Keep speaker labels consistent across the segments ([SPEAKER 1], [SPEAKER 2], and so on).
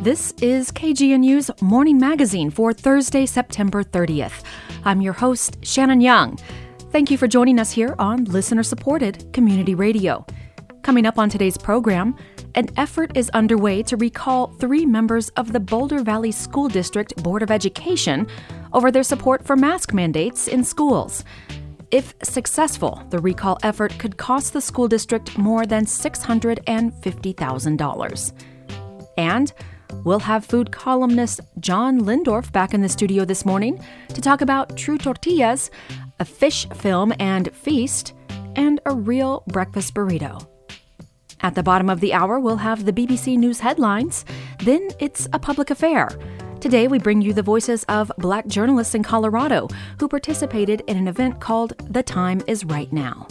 [SPEAKER 1] This is KGNU's Morning Magazine for Thursday, September 30th. I'm your host, Shannon Young. Thank you for joining us here on listener-supported community radio. Coming up on today's program, an effort is underway to recall 3 members of the Boulder Valley School District Board of Education over their support for mask mandates in schools. If successful, the recall effort could cost the school district more than $650,000. And we'll have food columnist John Lindorf back in the studio this morning to talk about true tortillas, a fish film and feast, and a real breakfast burrito. At the bottom of the hour, we'll have the BBC News headlines. Then it's a public affair. Today, we bring you the voices of Black journalists in Colorado who participated in an event called The Time Is Right Now.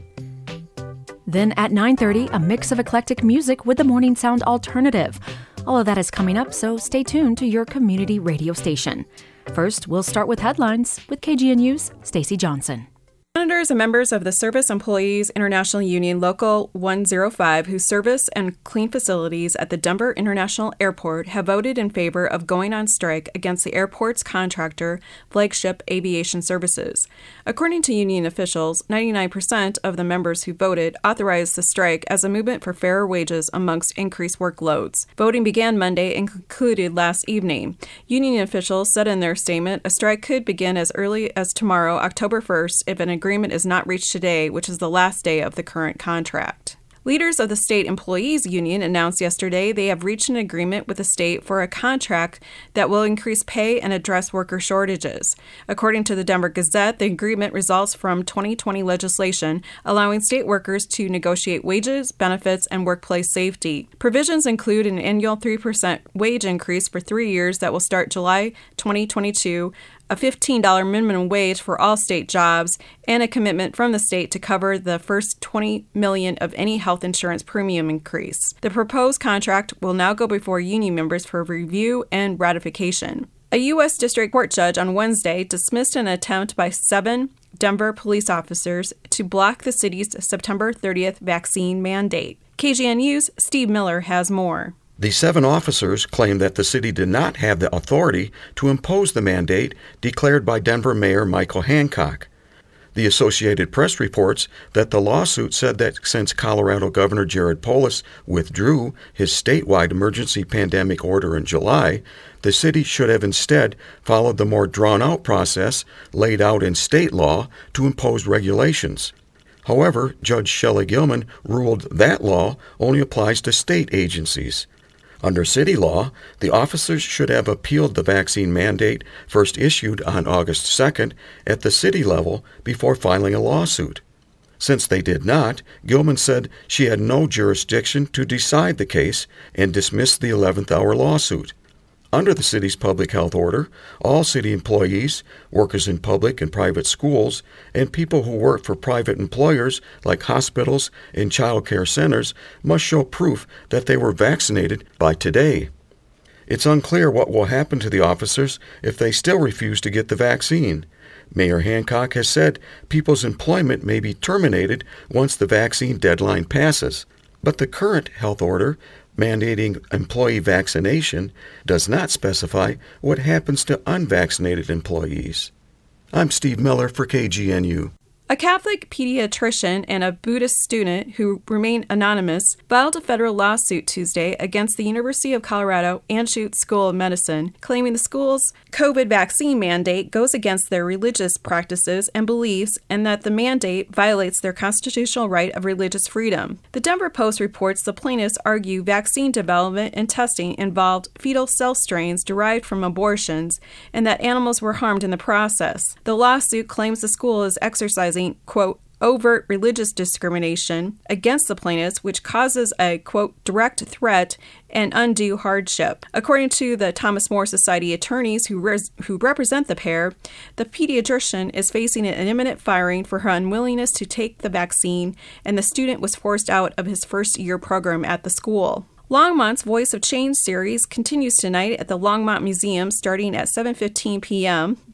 [SPEAKER 1] Then at 9:30, a mix of eclectic music with the Morning Sound Alternative. All of that is coming up, so stay tuned to your community radio station. First, we'll start with headlines with KGNU's Stacey Johnson.
[SPEAKER 2] Senators and members of the Service Employees International Union Local 105 who service and clean facilities at the Denver International Airport have voted in favor of going on strike against the airport's contractor, Flagship Aviation Services. According to union officials, 99% of the members who voted authorized the strike as a movement for fairer wages amongst increased workloads. Voting began Monday and concluded last evening. Union officials said in their statement, a strike could begin as early as tomorrow, October 1st, if an agreement is not reached today, which is the last day of the current contract. Leaders of the State Employees Union announced yesterday they have reached an agreement with the state for a contract that will increase pay and address worker shortages. According to the Denver Gazette, the agreement results from 2020 legislation allowing state workers to negotiate wages, benefits, and workplace safety. Provisions include an annual 3% wage increase for 3 years that will start July 2022, a $15 minimum wage for all state jobs, and a commitment from the state to cover the first $20 million of any health insurance premium increase. The proposed contract will now go before union members for review and ratification. A U.S. District Court judge on Wednesday dismissed an attempt by 7 Denver police officers to block the city's September 30th vaccine mandate. KGNU's Steve Miller has more.
[SPEAKER 3] The 7 officers claim that the city did not have the authority to impose the mandate declared by Denver Mayor Michael Hancock. The Associated Press reports that the lawsuit said that since Colorado Governor Jared Polis withdrew his statewide emergency pandemic order in July, the city should have instead followed the more drawn-out process laid out in state law to impose regulations. However, Judge Shelley Gilman ruled that law only applies to state agencies. Under city law, the officers should have appealed the vaccine mandate first issued on August 2nd at the city level before filing a lawsuit. Since they did not, Gilman said she had no jurisdiction to decide the case and dismissed the 11th hour lawsuit. Under the city's public health order, all city employees, workers in public and private schools, and people who work for private employers like hospitals and child care centers must show proof that they were vaccinated by today. It's unclear what will happen to the officers if they still refuse to get the vaccine. Mayor Hancock has said people's employment may be terminated once the vaccine deadline passes. But the current health order mandating employee vaccination does not specify what happens to unvaccinated employees. I'm Steve Miller for KGNU.
[SPEAKER 2] A Catholic pediatrician and a Buddhist student who remain anonymous filed a federal lawsuit Tuesday against the University of Colorado Anschutz School of Medicine, claiming the school's COVID vaccine mandate goes against their religious practices and beliefs and that the mandate violates their constitutional right of religious freedom. The Denver Post reports the plaintiffs argue vaccine development and testing involved fetal cell strains derived from abortions and that animals were harmed in the process. The lawsuit claims the school is exercising quote, overt religious discrimination against the plaintiffs, which causes a, quote, direct threat and undue hardship. According to the Thomas More Society attorneys who represent the pair, the pediatrician is facing an imminent firing for her unwillingness to take the vaccine, and the student was forced out of his first-year program at the school. Longmont's Voice of Change series continues tonight at the Longmont Museum starting at 7:15 p.m.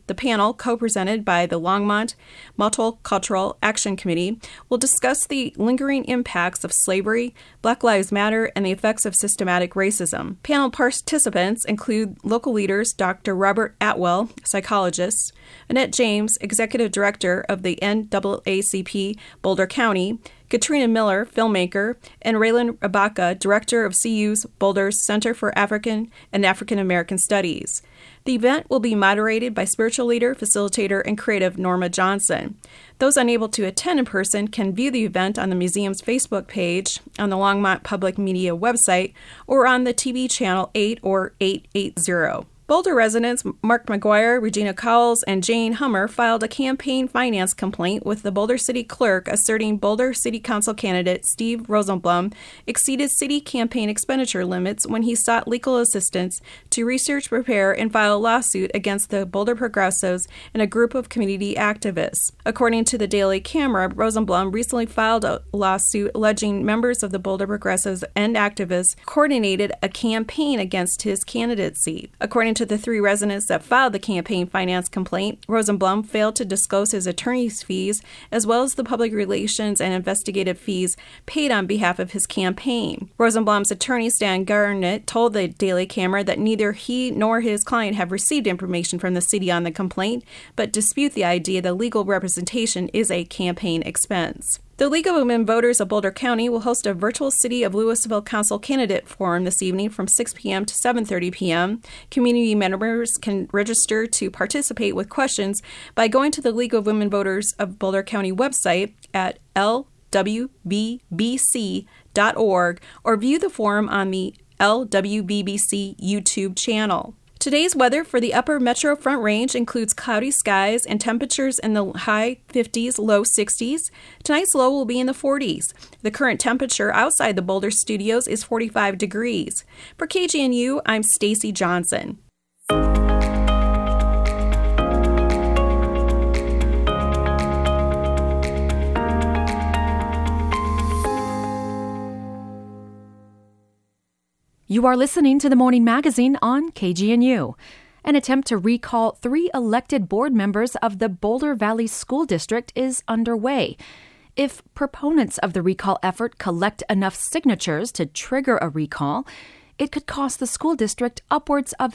[SPEAKER 2] The panel, co-presented by the Longmont Multicultural Action Committee, will discuss the lingering impacts of slavery, Black Lives Matter, and the effects of systematic racism. Panel participants include local leaders Dr. Robert Atwell, psychologist, Annette James, executive director of the NAACP Boulder County, Katrina Miller, filmmaker, and Raylan Rabaka, director of CU's Boulder's Center for African and African American Studies. The event will be moderated by spiritual leader, facilitator, and creative Norma Johnson. Those unable to attend in person can view the event on the museum's Facebook page, on the Longmont Public Media website, or on the TV channel 8 or 880. Boulder residents Mark McGuire, Regina Cowles, and Jane Hummer filed a campaign finance complaint with the Boulder City Clerk asserting Boulder City Council candidate Steve Rosenblum exceeded city campaign expenditure limits when he sought legal assistance to research, prepare, and file a lawsuit against the Boulder Progressives and a group of community activists. According to the Daily Camera, Rosenblum recently filed a lawsuit alleging members of the Boulder Progressives and activists coordinated a campaign against his candidacy. According to the three residents that filed the campaign finance complaint, Rosenblum failed to disclose his attorney's fees as well as the public relations and investigative fees paid on behalf of his campaign. Rosenblum's attorney, Stan Garnett, told the Daily Camera that neither he nor his client have received information from the city on the complaint, but dispute the idea that legal representation is a campaign expense. The League of Women Voters of Boulder County will host a virtual City of Louisville Council candidate forum this evening from 6 p.m. to 7:30 p.m. Community members can register to participate with questions by going to the League of Women Voters of Boulder County website at lwbbc.org or view the forum on the LWBBC YouTube channel. Today's weather for the upper Metro Front Range includes cloudy skies and temperatures in the high 50s, low 60s. Tonight's low will be in the 40s. The current temperature outside the Boulder studios is 45 degrees. For KGNU, I'm Stacy Johnson.
[SPEAKER 1] You are listening to the Morning Magazine on KGNU. An attempt to recall 3 elected board members of the Boulder Valley School District is underway. If proponents of the recall effort collect enough signatures to trigger a recall, it could cost the school district upwards of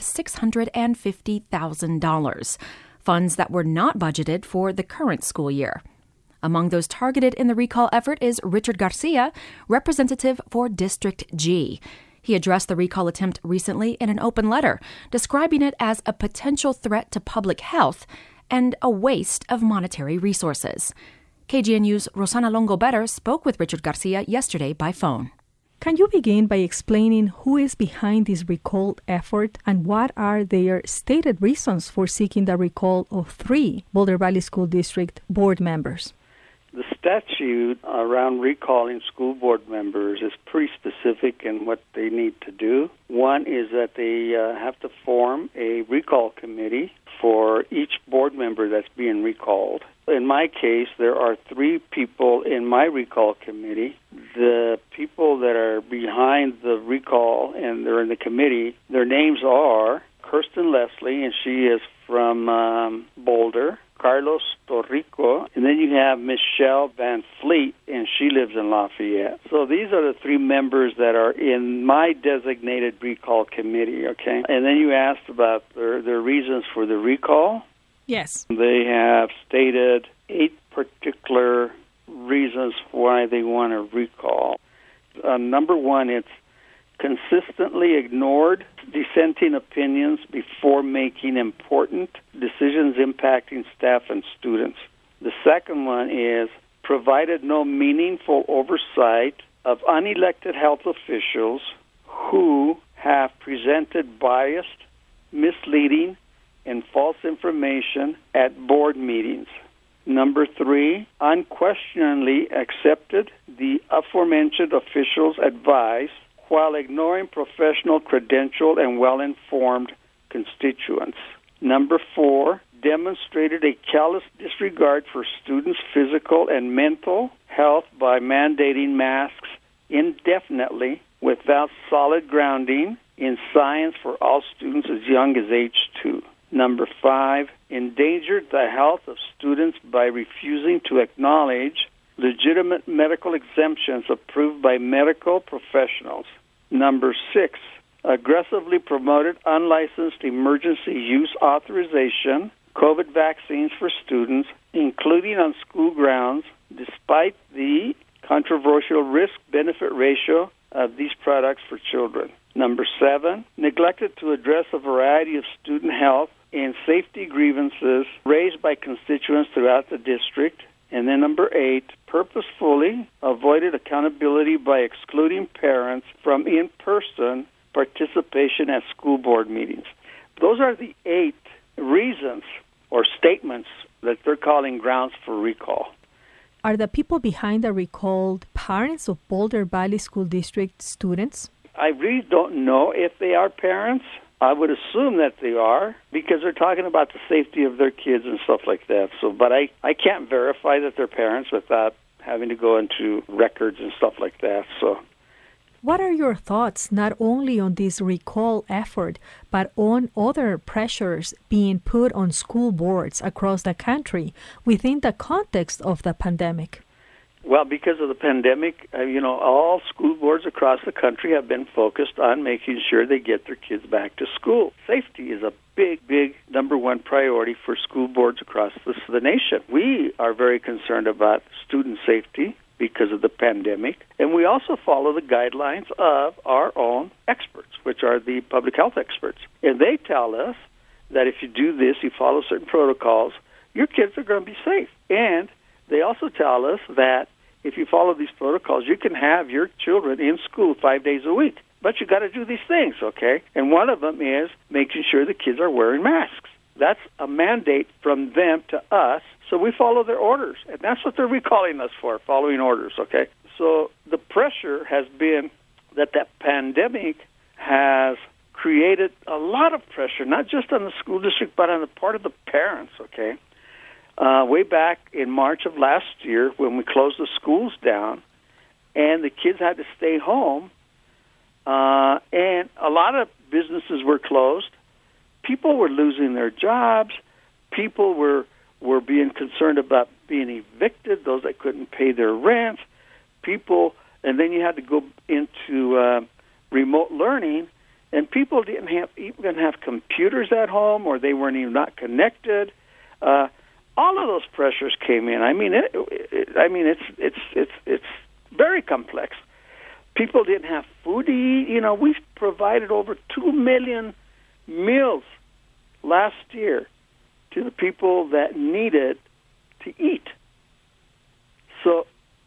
[SPEAKER 1] $650,000, funds that were not budgeted for the current school year. Among those targeted in the recall effort is Richard Garcia, representative for District G. He addressed the recall attempt recently in an open letter, describing it as a potential threat to public health and a waste of monetary resources. KGNU's Rosana Longo-Better spoke with Richard Garcia yesterday by phone.
[SPEAKER 4] Can you begin by explaining who is behind this recall effort and what are their stated reasons for seeking the recall of 3 Boulder Valley School District board members?
[SPEAKER 5] The statute around recalling school board members is pretty specific in what they need to do. One is that they have to form a recall committee for each board member that's being recalled. In my case, there are 3 people in my recall committee. The people that are behind the recall and they're in the committee, their names are Kirsten Leslie, and she is from Boulder, Carlos Torrico, and then you have Michelle Van Fleet, and she lives in Lafayette. So these are the 3 members that are in my designated recall committee, okay? And then you asked about their reasons for the recall.
[SPEAKER 4] Yes.
[SPEAKER 5] They have stated 8 particular reasons why they want to recall. Number 1, it's consistently ignored dissenting opinions before making important decisions impacting staff and students. The second one is provided no meaningful oversight of unelected health officials who have presented biased, misleading, and false information at board meetings. Number 3, unquestioningly accepted the aforementioned officials' advice while ignoring professional credential and well-informed constituents. Number 4, demonstrated a callous disregard for students' physical and mental health by mandating masks indefinitely without solid grounding in science for all students as young as age 2. Number 5, endangered the health of students by refusing to acknowledge legitimate medical exemptions approved by medical professionals. Number 6, aggressively promoted unlicensed emergency use authorization, COVID vaccines for students, including on school grounds, despite the controversial risk-benefit ratio of these products for children. Number 7, neglected to address a variety of student health and safety grievances raised by constituents throughout the district. And then number 8, purposefully avoided accountability by excluding parents from in-person participation at school board meetings. Those are the 8 reasons or statements that they're calling grounds for recall.
[SPEAKER 4] Are the people behind the recall parents of Boulder Valley School District students?
[SPEAKER 5] I really don't know if they are parents. I would assume that they are because they're talking about the safety of their kids and stuff like that. But I can't verify that they're parents without having to go into records and stuff like that. So,
[SPEAKER 4] what are your thoughts not only on this recall effort, but on other pressures being put on school boards across the country within the context of the pandemic?
[SPEAKER 5] Well, because of the pandemic, all school boards across the country have been focused on making sure they get their kids back to school. Safety is a big number one priority for school boards across the nation. We are very concerned about student safety because of the pandemic, and we also follow the guidelines of our own experts, which are the public health experts. And they tell us that if you do this, you follow certain protocols, your kids are going to be safe. And they also tell us that if you follow these protocols, you can have your children in school 5 days a week. But you got to do these things, okay? And one of them is making sure the kids are wearing masks. That's a mandate from them to us, so we follow their orders. And that's what they're recalling us for, following orders, okay? So the pressure has been that pandemic has created a lot of pressure, not just on the school district, but on the part of the parents, okay? Way back in March of last year when we closed the schools down and the kids had to stay home, and a lot of businesses were closed, people were losing their jobs, people were being concerned about being evicted, those that couldn't pay their rent, and then you had to go into remote learning, and people didn't even have computers at home, or they weren't even not connected. All of those pressures came in. It's very complex. People didn't have food to eat. We've provided over 2 million meals last year to the people that needed to eat. So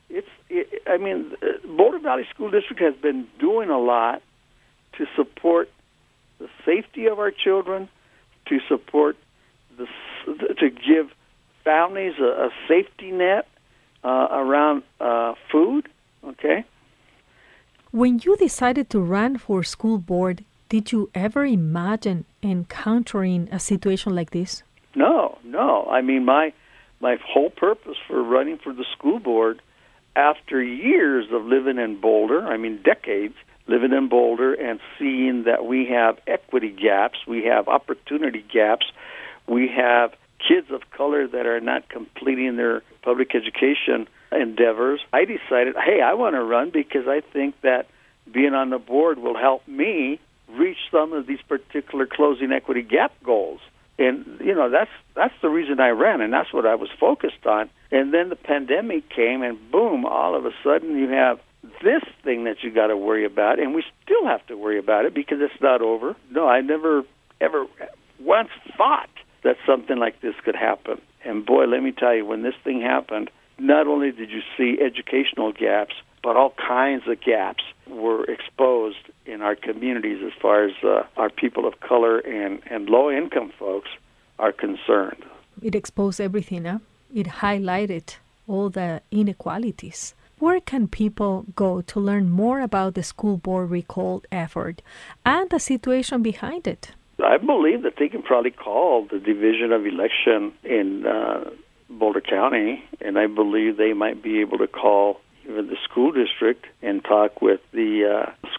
[SPEAKER 5] Boulder Valley School District has been doing a lot to support the safety of our children, to support to give families a safety net around food, okay?
[SPEAKER 4] When you decided to run for school board, did you ever imagine encountering a situation like this?
[SPEAKER 5] No. My whole purpose for running for the school board, after years of living in Boulder, decades living in Boulder and seeing that we have equity gaps, we have opportunity gaps, we have kids of color that are not completing their public education endeavors, I decided, hey, I want to run because I think that being on the board will help me reach some of these particular closing equity gap goals. And, that's the reason I ran, and that's what I was focused on. And then the pandemic came, and boom, all of a sudden you have this thing that you got to worry about, and we still have to worry about it because it's not over. No, I never, ever once thought that something like this could happen. And boy, let me tell you, when this thing happened, not only did you see educational gaps, but all kinds of gaps were exposed in our communities as far as our people of color and low-income folks are concerned.
[SPEAKER 4] It exposed everything, huh? It highlighted all the inequalities. Where can people go to learn more about the school board recall effort and the situation behind it?
[SPEAKER 5] I believe that they can probably call the Division of Election in Boulder County, and I believe they might be able to call even the school district and talk with the school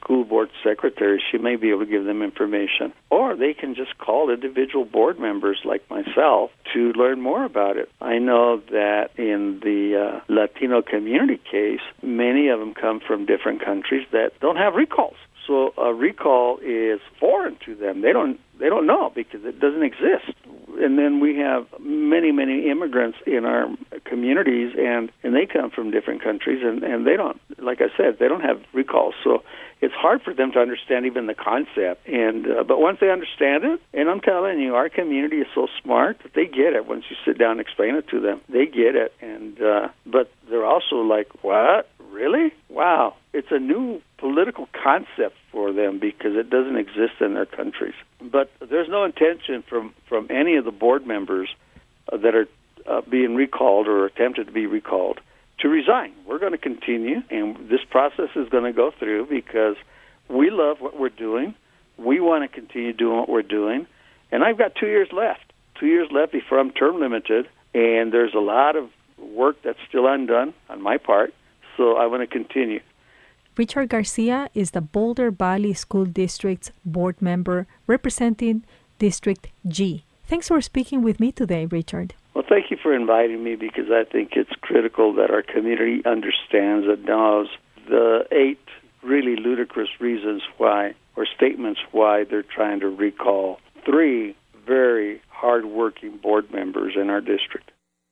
[SPEAKER 5] school board secretary. She may be able to give them information. Or they can just call individual board members like myself to learn more about it. I know that in the Latino community case, many of them come from different countries that don't have recalls. So a recall is foreign to them. They don't know because it doesn't exist. And then we have many immigrants in our communities, and they come from different countries, and they don't, like I said, they don't have recalls. So it's hard for them to understand even the concept. And but once they understand it, and I'm telling you, our community is so smart that they get it. Once you sit down and explain it to them, they get it. And but they're also like, what? Really? Wow. It's a new political concept for them because it doesn't exist in their countries. But there's no intention from any of the board members that are being recalled or attempted to be recalled to resign. We're going to continue, and this process is going to go through because we love what we're doing. We want to continue doing what we're doing. And I've got 2 years left. 2 years left before I'm term limited, and there's a lot of work that's still undone on my part, so I want to continue.
[SPEAKER 4] Richard Garcia is the Boulder Valley School District's board member representing District G. Thanks for speaking with me today, Richard.
[SPEAKER 5] Well, thank you for inviting me because I think it's critical that our community understands and knows the 8 really ludicrous reasons why, or statements why, they're trying to recall 3 very hard-working board members in our district.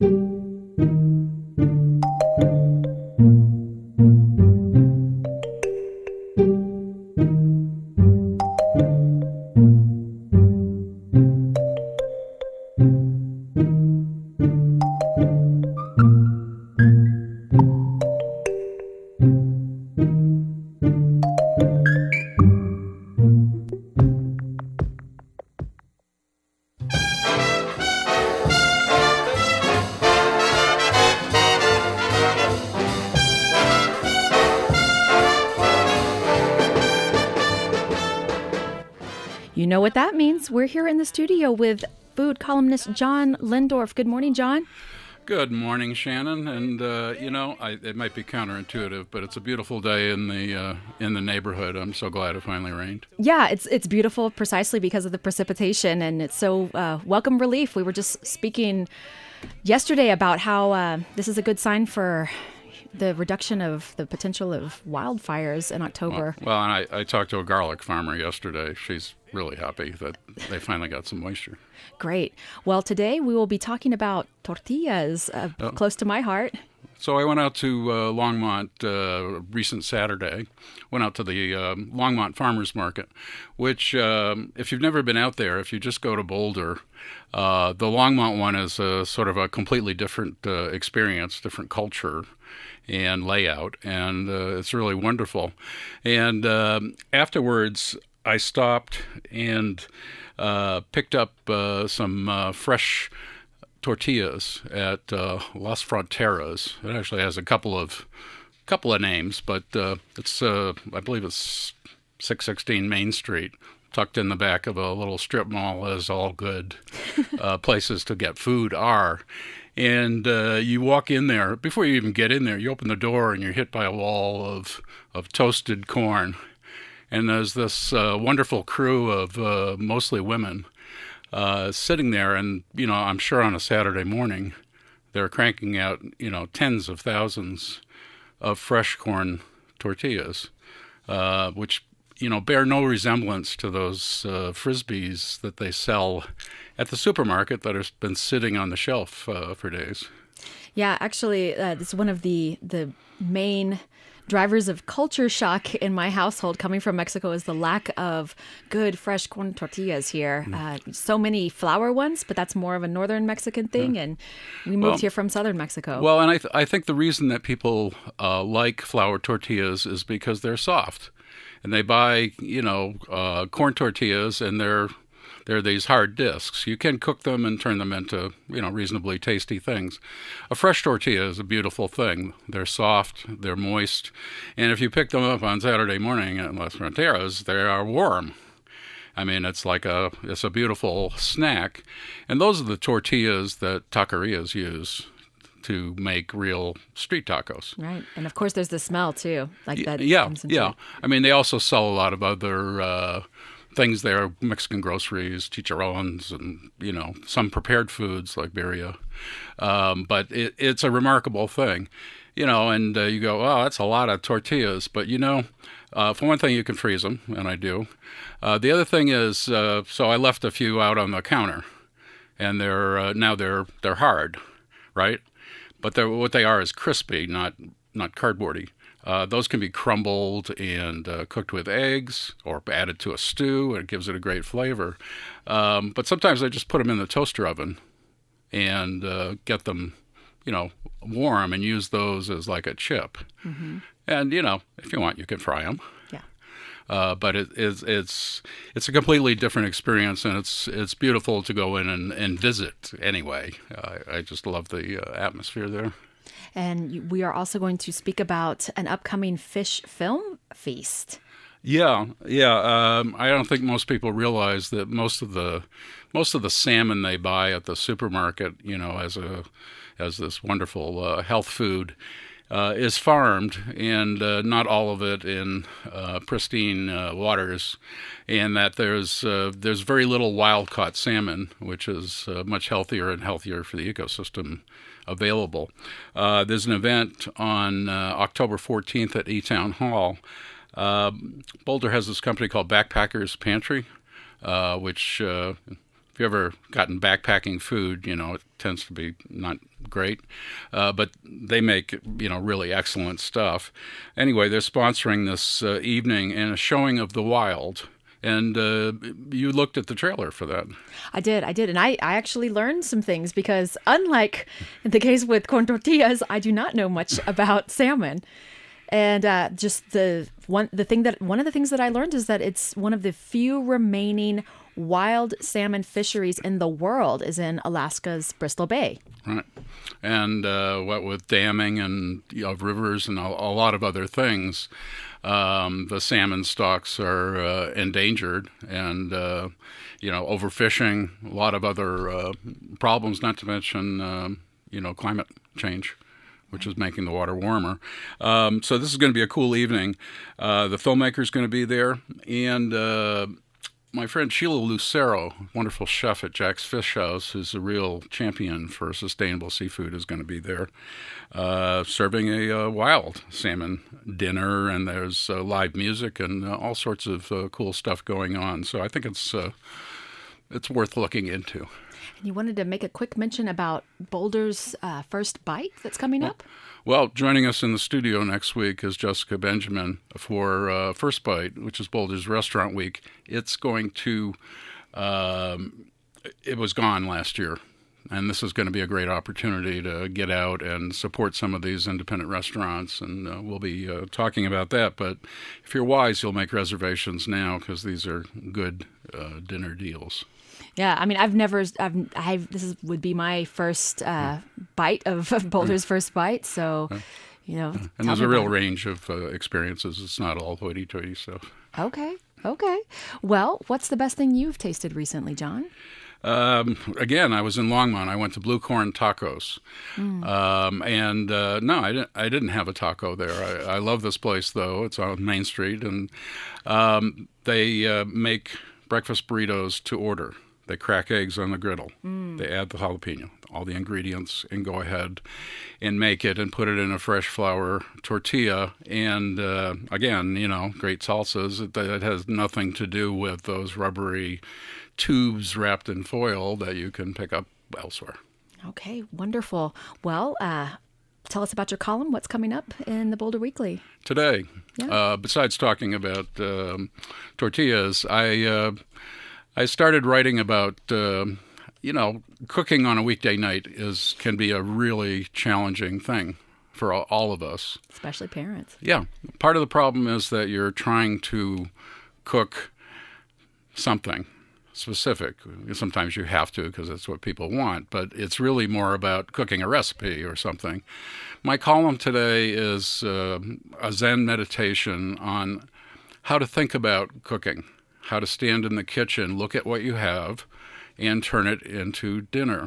[SPEAKER 1] You know what that means. We're here in the studio with food columnist John Lindorf. Good morning, John.
[SPEAKER 6] Good morning, Shannon. And it might be counterintuitive, but it's a beautiful day in the neighborhood. I'm so glad it finally rained.
[SPEAKER 1] Yeah, it's beautiful precisely because of the precipitation, and it's so welcome relief. We were just speaking yesterday about how this is a good sign for the reduction of the potential of wildfires in October.
[SPEAKER 6] Well, and I talked to a garlic farmer yesterday. She's really happy that they finally got some moisture.
[SPEAKER 1] Great. Well, today we will be talking about tortillas, close to my heart.
[SPEAKER 6] So I went out to Longmont recent Saturday, went out to the Longmont Farmers Market, which if you've never been out there, if you just go to Boulder, the Longmont one is sort of a completely different experience, different culture and layout, and it's really wonderful. And afterwards, I stopped and picked up some fresh tortillas at Las Fronteras. It actually has a couple of names, but it's I believe it's 616 Main Street, tucked in the back of a little strip mall, as all good places to get food are. And you walk in there. Before you even get in there, you open the door and you're hit by a wall of toasted corn. And there's this wonderful crew of mostly women sitting there, and I'm sure on a Saturday morning they're cranking out tens of thousands of fresh corn tortillas, which bear no resemblance to those Frisbees that they sell at the supermarket that have been sitting on the shelf for days.
[SPEAKER 1] Yeah, actually, it's one of the main drivers of culture shock in my household coming from Mexico is the lack of good fresh corn tortillas here. So many flour ones, but that's more of a northern Mexican thing, and we moved here from southern Mexico.
[SPEAKER 6] Well, and I think the reason that people like flour tortillas is because they're soft. And they buy, corn tortillas, and they're these hard discs. You can cook them and turn them into, reasonably tasty things. A fresh tortilla is a beautiful thing. They're soft, they're moist, and if you pick them up on Saturday morning at Las Fronteras, they are warm. I mean, it's a beautiful snack. And those are the tortillas that taquerias use to make real street tacos.
[SPEAKER 1] Right. And of course, there's the smell, too. Like that.
[SPEAKER 6] Yeah,
[SPEAKER 1] comes into
[SPEAKER 6] yeah.
[SPEAKER 1] it.
[SPEAKER 6] I mean, they also sell a lot of other things there, Mexican groceries, chicharrones, and, some prepared foods like birria. But it's a remarkable thing, and you go, oh, that's a lot of tortillas. But, for one thing, you can freeze them, and I do. The other thing is, so I left a few out on the counter, and they're hard, right? But what they are is crispy, not cardboardy. Those can be crumbled and cooked with eggs or added to a stew, and it gives it a great flavor. But sometimes I just put them in the toaster oven and get them, warm, and use those as like a chip. Mm-hmm. And, if you want, you can fry them. But it's a completely different experience, and it's beautiful to go in and visit anyway. I just love the atmosphere there.
[SPEAKER 1] And we are also going to speak about an upcoming fish film feast.
[SPEAKER 6] Yeah. I don't think most people realize that most of the salmon they buy at the supermarket, as this wonderful health food, is farmed, and not all of it in pristine waters, and that there's very little wild-caught salmon, which is much healthier and healthier for the ecosystem available. There's an event on October 14th at E-Town Hall. Boulder has this company called Backpackers Pantry, which if you've ever gotten backpacking food, it tends to be not great, but they make, really excellent stuff. Anyway, they're sponsoring this evening and a showing of The Wild. And you looked at the trailer for that.
[SPEAKER 1] I did. And I actually learned some things because unlike in the case with corn tortillas, I do not know much about salmon. And just one of the things that I learned is that it's one of the few remaining wild salmon fisheries in the world is in Alaska's Bristol Bay.
[SPEAKER 6] Right. And what with damming and of rivers and a lot of other things, the salmon stocks are endangered, and overfishing, a lot of other problems, not to mention climate change, which is making the water warmer. So this is going to be a cool evening. The filmmaker's going to be there, and my friend Sheila Lucero, wonderful chef at Jack's Fish House, who's a real champion for sustainable seafood, is going to be there serving a wild salmon dinner, and there's live music and all sorts of cool stuff going on. So I think it's worth looking into.
[SPEAKER 1] And you wanted to make a quick mention about Boulder's First Bite that's coming up?
[SPEAKER 6] Well, joining us in the studio next week is Jessica Benjamin for First Bite, which is Boulder's Restaurant Week. It's going to, it was gone last year, and this is going to be a great opportunity to get out and support some of these independent restaurants, and we'll be talking about that. But if you're wise, you'll make reservations now because these are good dinner deals.
[SPEAKER 1] Yeah, I mean, this would be my first bite of Boulder's First Bite, so,
[SPEAKER 6] And there's a real range of experiences. It's not all hoity-toity stuff.
[SPEAKER 1] Okay. Well, what's the best thing you've tasted recently, John?
[SPEAKER 6] Again, I was in Longmont. I went to Blue Corn Tacos. No, I didn't have a taco there. I love this place, though. It's on Main Street, and they make breakfast burritos to order. They crack eggs on the griddle. They add the jalapeno, all the ingredients, and go ahead and make it and put it in a fresh flour tortilla. And again, great salsas. It has nothing to do with those rubbery tubes wrapped in foil that you can pick up elsewhere.
[SPEAKER 1] Okay, wonderful. Well, tell us about your column. What's coming up in the Boulder Weekly?
[SPEAKER 6] Today,
[SPEAKER 1] yeah.
[SPEAKER 6] Besides talking about tortillas, I started writing about, cooking on a weekday night can be a really challenging thing for all of us.
[SPEAKER 1] Especially parents.
[SPEAKER 6] Yeah. Part of the problem is that you're trying to cook something specific. Sometimes you have to because that's what people want, but it's really more about cooking a recipe or something. My column today is a Zen meditation on how to think about cooking. How to stand in the kitchen, look at what you have, and turn it into dinner.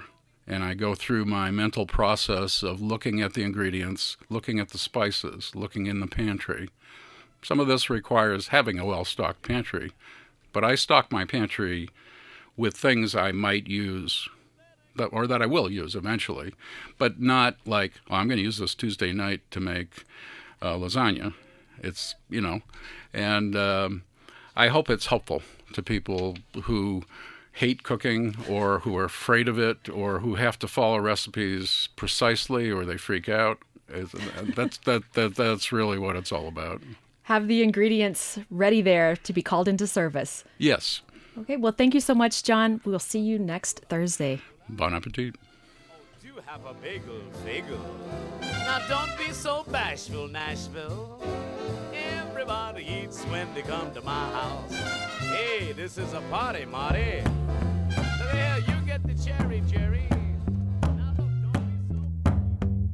[SPEAKER 6] and I go through my mental process of looking at the ingredients, looking at the spices, looking in the pantry. Some of this requires having a well-stocked pantry, but I stock my pantry with things I might use or that I will use eventually, but not like, oh, I'm going to use this Tuesday night to make lasagna. It's, and I hope it's helpful to people who hate cooking or who are afraid of it or who have to follow recipes precisely or they freak out. That's really what it's all about.
[SPEAKER 1] Have the ingredients ready there to be called into service.
[SPEAKER 6] Yes.
[SPEAKER 1] Okay, well, thank you so much, John. We'll see you next Thursday.
[SPEAKER 6] Bon appetit.
[SPEAKER 7] Do have a bagel. Now don't be so bashful, Nashville. Everybody eats when they come to my house. Hey, this is a party, Marty. There, you get the cherry, Jerry. Now look, don't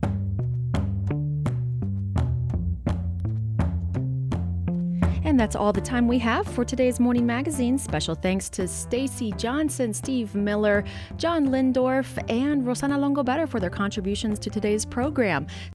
[SPEAKER 7] be so...
[SPEAKER 1] And that's all the time we have for today's Morning Magazine. Special thanks to Stacy Johnson, Steve Miller, John Lindorf, and Rosanna Longobetter for their contributions to today's program.